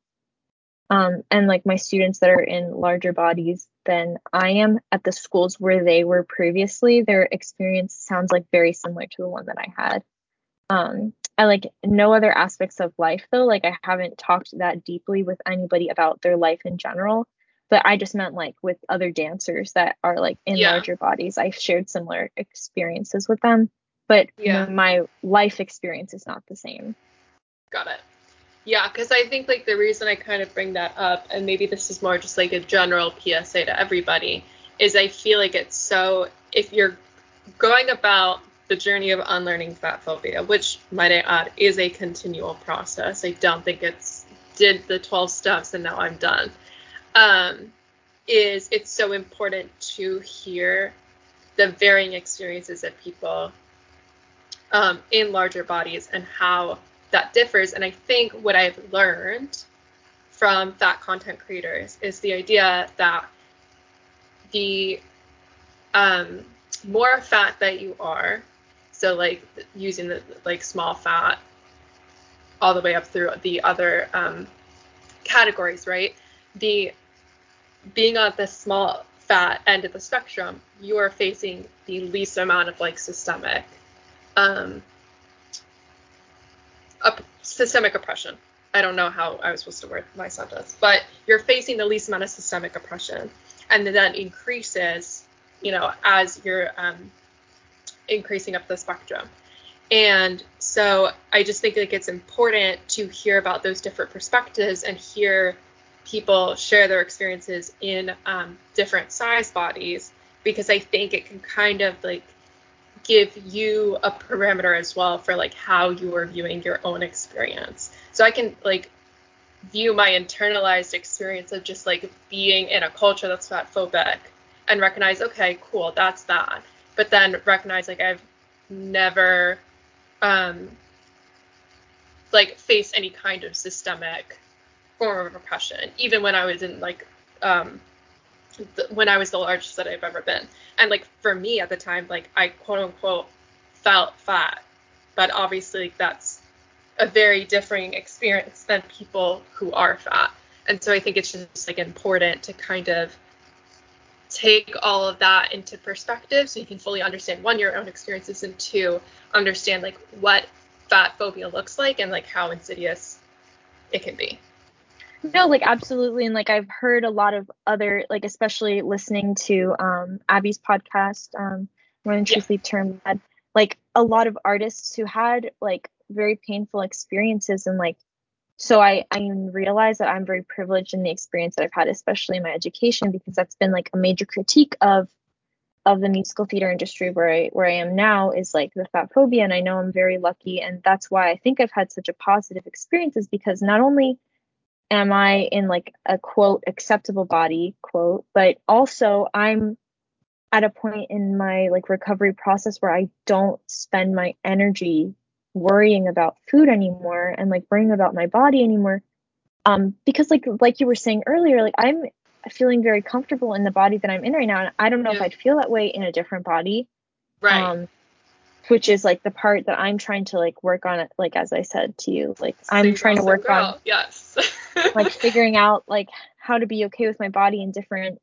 And, like, my students that are in larger bodies than I am at the schools where they were previously, their experience sounds like very similar to the one that I had. I, like, no other aspects of life, though. Like, I haven't talked that deeply with anybody about their life in general, but I just meant, like, with other dancers that are, like, in larger bodies, I've shared similar experiences with them, but my life experience is not the same. Got it. Yeah, because I think, like, the reason I kind of bring that up, and maybe this is more just, like, a general PSA to everybody, is I feel like it's so, if you're going about the journey of unlearning fat phobia, which, might I add, is a continual process. I don't think it's did the 12 steps and now I'm done. It's so important to hear the varying experiences of people in larger bodies and how that differs. And I think what I've learned from fat content creators is the idea that the more fat that you are, so, like, using the, like, small fat all the way up through the other categories, right? The being on the small fat end of the spectrum, you are facing the least amount of, like, systemic oppression, I don't know how I was supposed to word my sentence, but you're facing the least amount of systemic oppression, and then that increases, as you're increasing up the spectrum. And so I just think like it's important to hear about those different perspectives and hear people share their experiences in different size bodies, because I think it can kind of like give you a parameter as well for like how you are viewing your own experience. So I can like view my internalized experience of just like being in a culture that's fat phobic and recognize, okay, cool, that's that. But then recognize like I've never like faced any kind of systemic form of oppression, even when I was in like when I was the largest that I've ever been. And like for me at the time, like I quote unquote felt fat, but obviously that's a very differing experience than people who are fat. And so I think it's just like important to kind of take all of that into perspective so you can fully understand, one, your own experiences, and two, understand like what fat phobia looks like and like how insidious it can be. No, like absolutely. And like I've heard a lot of other, like especially listening to Abby's podcast, More Than Truth Leave Term Bad, like a lot of artists who had like very painful experiences, and like so I realize that I'm very privileged in the experience that I've had, especially in my education, because that's been like a major critique of the musical theater industry where I am now, is like the fat phobia. And I know I'm very lucky, and that's why I think I've had such a positive experiences, because not only am I in like a quote acceptable body quote, but also I'm at a point in my like recovery process where I don't spend my energy worrying about food anymore and like worrying about my body anymore. Because like you were saying earlier, like I'm feeling very comfortable in the body that I'm in right now, and I don't know if I'd feel that way in a different body. Right. Which is like the part that I'm trying to like work on it. Like, as I said to you, like I'm trying to work on like figuring out like how to be okay with my body in different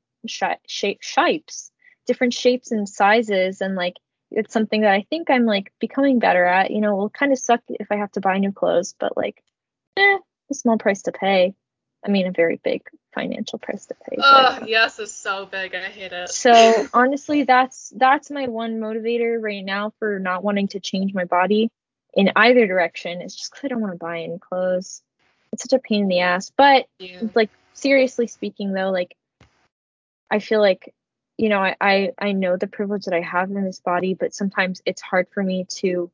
shapes, different shapes and sizes. And like, it's something that I think I'm like becoming better at. Will kind of suck if I have to buy new clothes, but like, a small price to pay. I mean, a very big financial price to pay. Oh, yes, it's so big. I hate it. So honestly, that's my one motivator right now for not wanting to change my body in either direction. It's just because I don't want to buy any clothes. It's such a pain in the ass. But like seriously speaking though, like I feel like, I know the privilege that I have in this body, but sometimes it's hard for me to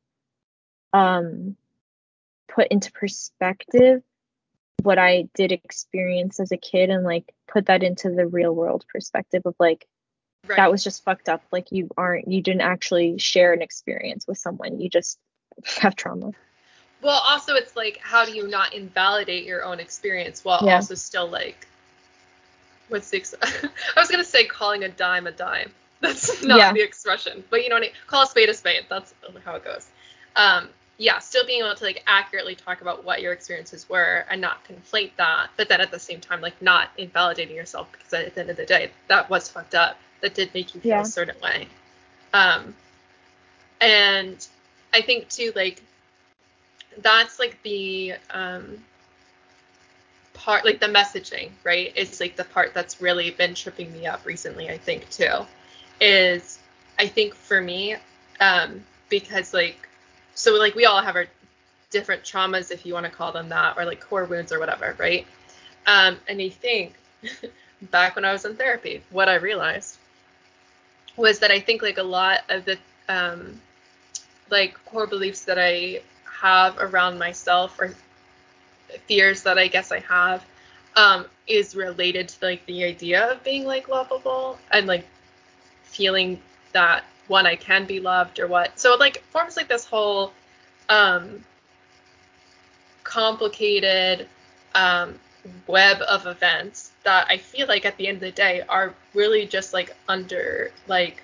put into perspective what I did experience as a kid and like put that into the real world perspective of like, that was just fucked up. Like you didn't actually share an experience with someone. You just have trauma. Well, also it's like, how do you not invalidate your own experience while also still like, what's the I was going to say calling a dime a dime. That's not the expression, but you know what I mean? Call a spade a spade. That's how it goes. Still being able to like accurately talk about what your experiences were and not conflate that, but then at the same time like not invalidating yourself, because at the end of the day that was fucked up. That did make you feel a certain way. And I think too, like that's like the part, like the messaging, right, is like the part that's really been tripping me up recently, I think too, is I think for me, because like, so like we all have our different traumas, if you want to call them that, or like core wounds or whatever, right? And I think back when I was in therapy, what I realized was that I think like a lot of the like core beliefs that I have around myself, or fears that I guess I have, is related to like the idea of being like lovable and like feeling that one, I can be loved or what. So it like forms like this whole complicated web of events that I feel like at the end of the day are really just like under like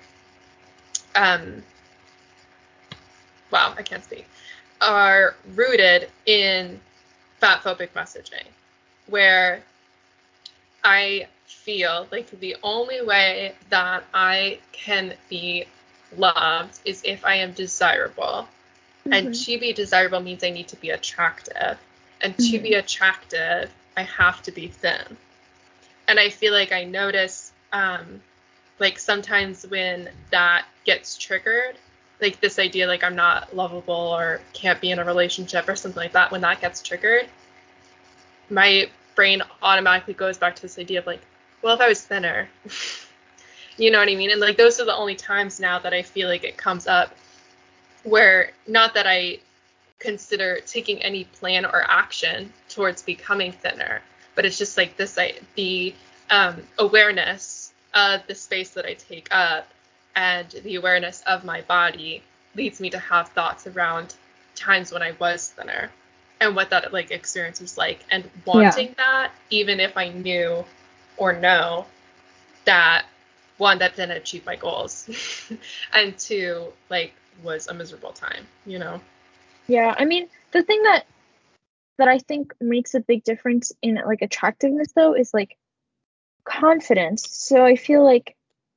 wow, I can't speak, are rooted in fat phobic messaging, where I feel like the only way that I can be loved is if I am desirable. Mm-hmm. And to be desirable means I need to be attractive. And to be attractive, I have to be thin. And I feel like I notice, like sometimes when that gets triggered, like this idea like I'm not lovable or can't be in a relationship or something like that, when that gets triggered, my brain automatically goes back to this idea of like, well, if I was thinner, you know what I mean? And like those are the only times now that I feel like it comes up where not that I consider taking any plan or action towards becoming thinner, but it's just like this, the awareness of the space that I take up and the awareness of my body leads me to have thoughts around times when I was thinner and what that like experience was like, and wanting that, even if I knew or know that one, that didn't achieve my goals, and two, like was a miserable time, you know? Yeah, I mean, the thing that I think makes a big difference in like attractiveness though is like confidence. So I feel like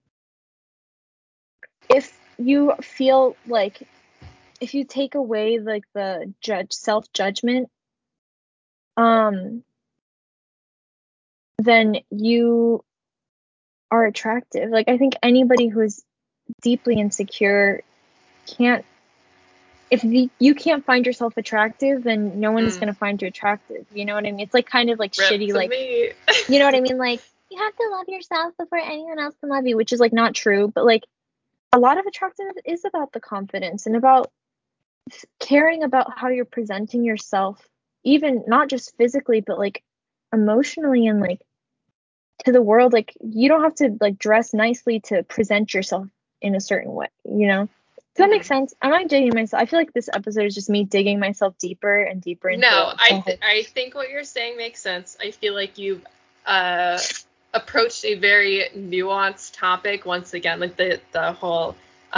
if you feel like if you take away like the self-judgment, then you are attractive. Like I think anybody who is deeply insecure can't, if you can't find yourself attractive, then no one is going to find you attractive. You know what I mean? It's like kind of like Rip shitty, like, me. you know what I mean? Like, you have to love yourself before anyone else can love you, which is like not true. But like a lot of attractiveness is about the confidence and about caring about how you're presenting yourself, even not just physically, but like emotionally and like to the world. Like you don't have to like dress nicely to present yourself in a certain way, you know? Does that make sense? I'm not digging myself. I feel like this episode is just me digging myself deeper and deeper into No, I think what you're saying makes sense. I feel like you've approached a very nuanced topic once again, like the whole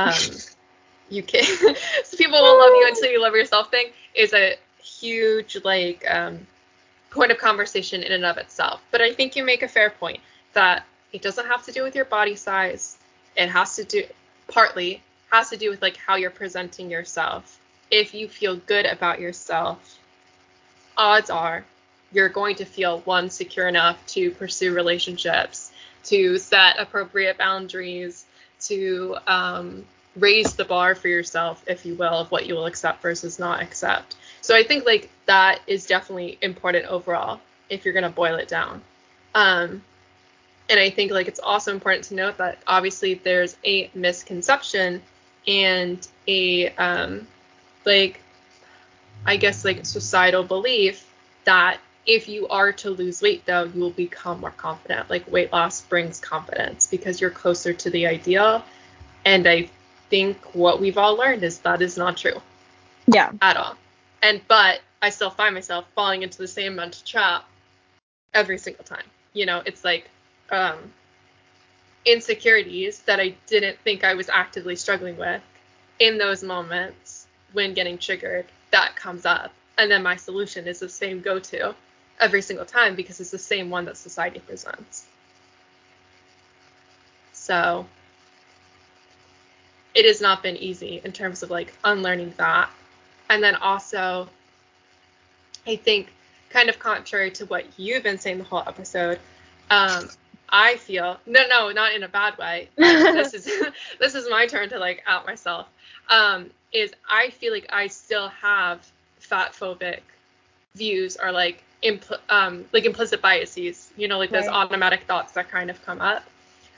you can so people will love you until you love yourself thing is a huge like point of conversation in and of itself. But I think you make a fair point that it doesn't have to do with your body size. It has to do with like how you're presenting yourself. If you feel good about yourself, odds are you're going to feel one, secure enough to pursue relationships, to set appropriate boundaries, to raise the bar for yourself, if you will, of what you will accept versus not accept. So I think like that is definitely important overall if you're going to boil it down. And I think like it's also important to note that obviously there's a misconception and a like I guess like societal belief that if you are to lose weight though, you will become more confident. Like weight loss brings confidence because you're closer to the ideal. And I think what we've all learned is that is not true. Yeah. At all. But I still find myself falling into the same mental trap every single time. You know, it's like insecurities that I didn't think I was actively struggling with in those moments when getting triggered, that comes up. And then my solution is the same go-to every single time because it's the same one that society presents. So it has not been easy in terms of like unlearning that. And then also, I think kind of contrary to what you've been saying the whole episode, I feel no, not in a bad way. This is my turn to like out myself. Is I feel like I still have fat phobic views or like implicit biases. You know, like those automatic thoughts that kind of come up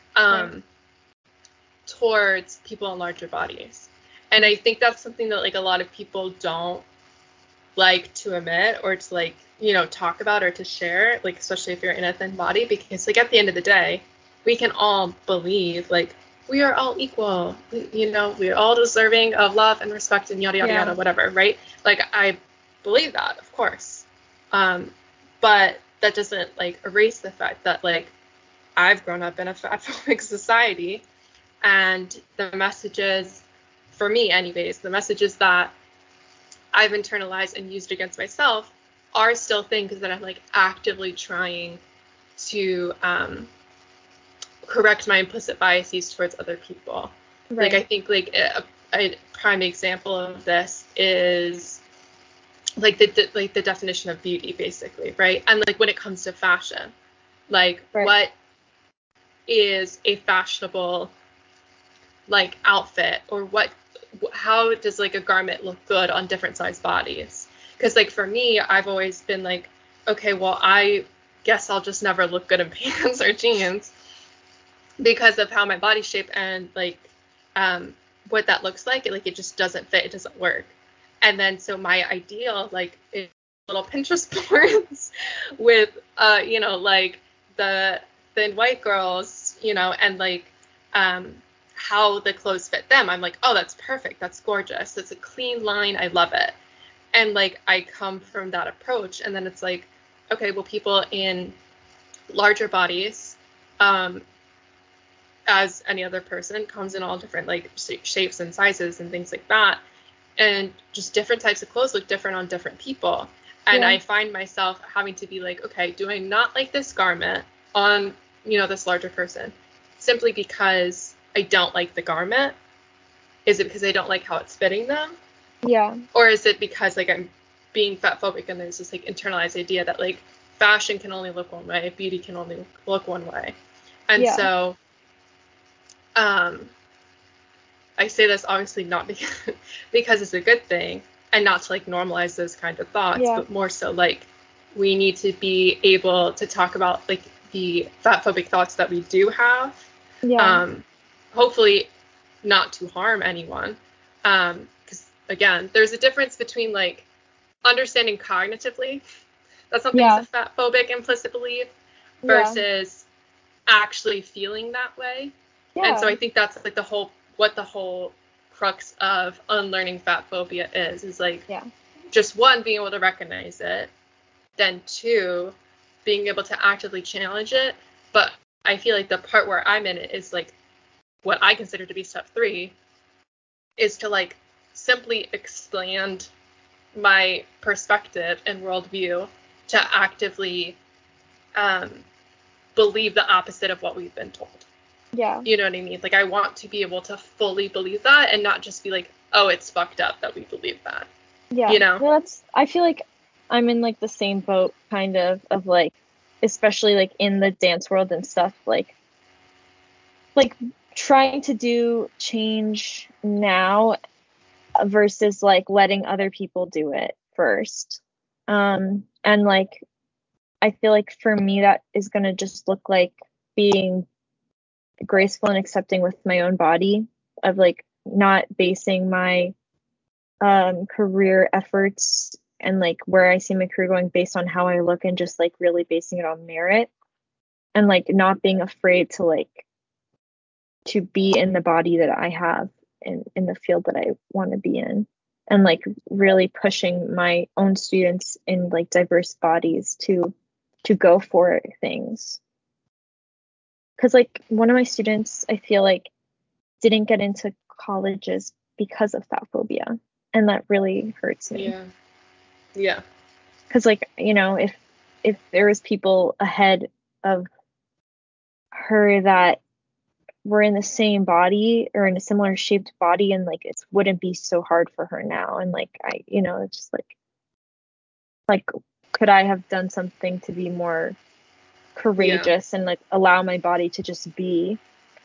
towards people in larger bodies, and I think that's something that like a lot of people don't like to admit or to like talk about or to share, like especially if you're in a thin body, because like at the end of the day we can all believe like we are all equal, we're all deserving of love and respect and yada yada yada whatever, right? Like I believe that, of course, but that doesn't like erase the fact that like I've grown up in a fat-phobic society, and the messages, for me anyways, the messages that I've internalized and used against myself are still things that I'm like actively trying to correct my implicit biases towards other people. Like I think like a prime example of this is like the definition of beauty, basically, right? And like when it comes to fashion, like Right. what is a fashionable like outfit, or how does like a garment look good on different size bodies? Because like for me, I've always been like, okay, well, I guess I'll just never look good in pants or jeans because of how my body shape and like what that looks like. Like it just doesn't fit, it doesn't work. And then so my ideal like is little Pinterest boards with like the thin white girls, and like how the clothes fit them. I'm like, oh, that's perfect, that's gorgeous, it's a clean line, I love it. And like I come from that approach, and then it's like, okay, well, people in larger bodies, as any other person, comes in all different like shapes and sizes and things like that, and just different types of clothes look different on different people. And I find myself having to be like, okay, do I not like this garment on this larger person simply because I don't like the garment? Is it because I don't like how it's fitting them? Yeah. Or is it because like I'm being fat phobic and there's this like internalized idea that like fashion can only look one way, beauty can only look one way? And so I say this obviously not because it's a good thing, and not to like normalize those kind of thoughts, but more so like we need to be able to talk about like the fat phobic thoughts that we do have. Hopefully not to harm anyone. Because again, there's a difference between like understanding cognitively that something's a fat phobic implicit belief versus actually feeling that way. And so I think that's like what the whole crux of unlearning fat phobia is like just one, being able to recognize it, then two, being able to actively challenge it. But I feel like the part where I'm in it is like what I consider to be step 3 is to like simply expand my perspective and worldview to actively believe the opposite of what we've been told. Yeah. You know what I mean? Like I want to be able to fully believe that and not just be like, oh, it's fucked up that we believe that. Yeah. Well, I feel like I'm in like the same boat kind of like, especially like in the dance world and stuff, like trying to do change now versus like letting other people do it first. And like I feel like for me that is going to just look like being graceful and accepting with my own body, of like not basing my career efforts and like where I see my career going based on how I look, and just like really basing it on merit, and like not being afraid to be in the body that I have in the field that I want to be in, and like really pushing my own students in like diverse bodies to go for things. Because like one of my students, I feel like didn't get into colleges because of fat phobia, and that really hurts me. Yeah. Because like, if there was people ahead of her that were in the same body or in a similar shaped body, and like it wouldn't be so hard for her now, and like it's just like could I have done something to be more courageous and like allow my body to just be.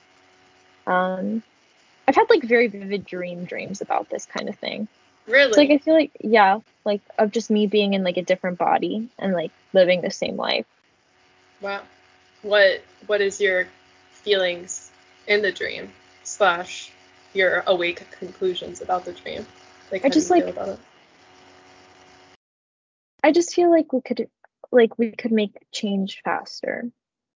I've had like very vivid dreams about this kind of thing. Really? So like I feel like like of just me being in like a different body and like living the same life. Wow. What is your feelings in the dream / your awake conclusions about the dream? Like how do you feel about it? I just feel like we could make change faster.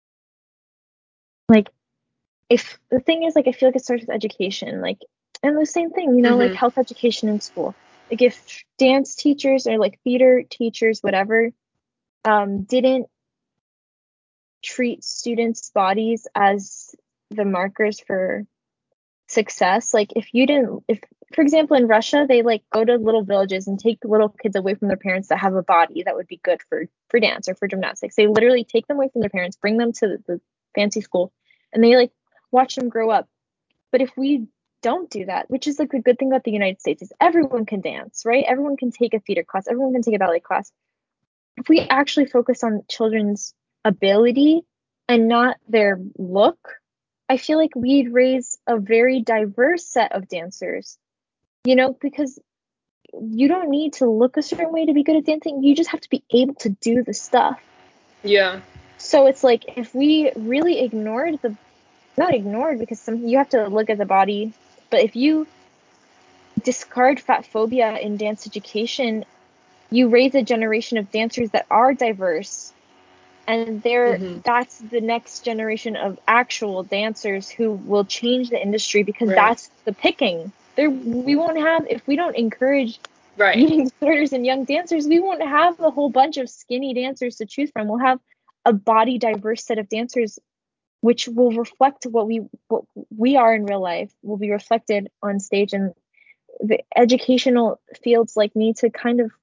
Like if the thing is, like I feel like it starts with education, like, and the same thing, like health education in school. Like if dance teachers or like theater teachers, whatever, didn't treat students' bodies as the markers for success. Like if for example in Russia they like go to little villages and take little kids away from their parents that have a body that would be good for dance or for gymnastics. They literally take them away from their parents, bring them to the fancy school, and they like watch them grow up. But if we don't do that, which is like the good thing about the United States is everyone can dance, right? Everyone can take a theater class, everyone can take a ballet class. If we actually focus on children's ability and not their look, I feel like we'd raise a very diverse set of dancers, because you don't need to look a certain way to be good at dancing. You just have to be able to do the stuff. Yeah. So it's like if we really ignored not ignored because you have to look at the body, but if you discard fat phobia in dance education, you raise a generation of dancers that are diverse, and that's the next generation of actual dancers who will change the industry, because that's the picking. We won't have, if we don't encourage eating disorders in young dancers, we won't have a whole bunch of skinny dancers to choose from. We'll have a body diverse set of dancers, which will reflect what we are in real life, will be reflected on stage. And the educational fields like need to kind of,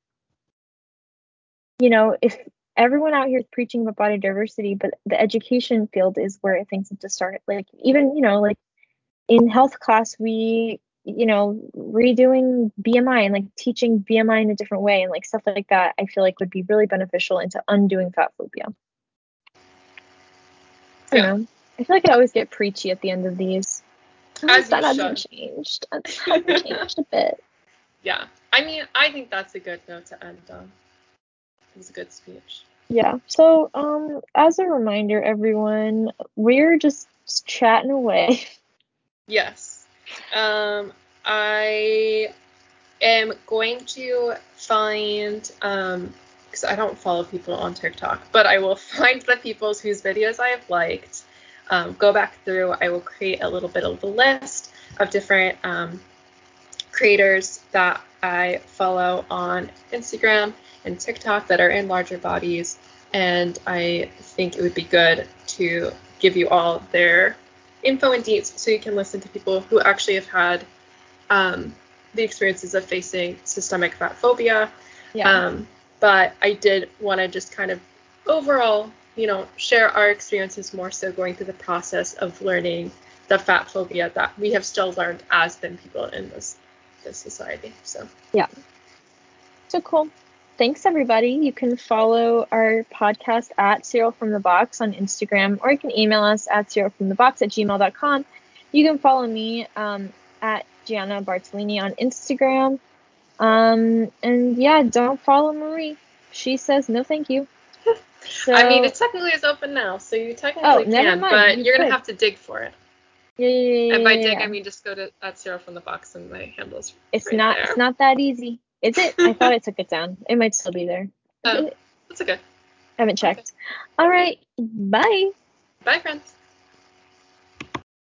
if everyone out here is preaching about body diversity, but the education field is where things have to start. Like even, like in health class, we, redoing BMI and like teaching BMI in a different way and like stuff like that, I feel like would be really beneficial into undoing fat phobia. I don't know. I feel like I always get preachy at the end of these. That hasn't changed. That hasn't changed a bit. Yeah. I mean, I think that's a good note to end on. It was a good speech. Yeah. So, as a reminder, everyone, we're just chatting away. Yes. I am going to find, because I don't follow people on TikTok, but I will find the people whose videos I have liked, go back through. I will create a little bit of a list of different creators that I follow on Instagram and TikTok that are in larger bodies, and I think it would be good to give you all their info and deets so you can listen to people who actually have had the experiences of facing systemic fat phobia. Yeah. But I did want to just kind of overall, share our experiences, more so going through the process of learning the fat phobia that we have still learned as thin people in this society. So yeah. So cool. Thanks, everybody. You can follow our podcast at Cereal from the Box on Instagram, or you can email us at cerealfromthebox@gmail.com. You can follow me at Gianna Bartolini on Instagram. And yeah, don't follow Marie. She says no thank you. So, I mean, it technically is open now, so you technically can, but you're going to have to dig for it. Yeah. And by dig, I mean just go to at Cereal from the Box and my handle's It's not that easy. Is it? I thought I took it down. It might still be there. Oh, that's okay. I haven't checked. Okay. All right. Bye. Bye, friends.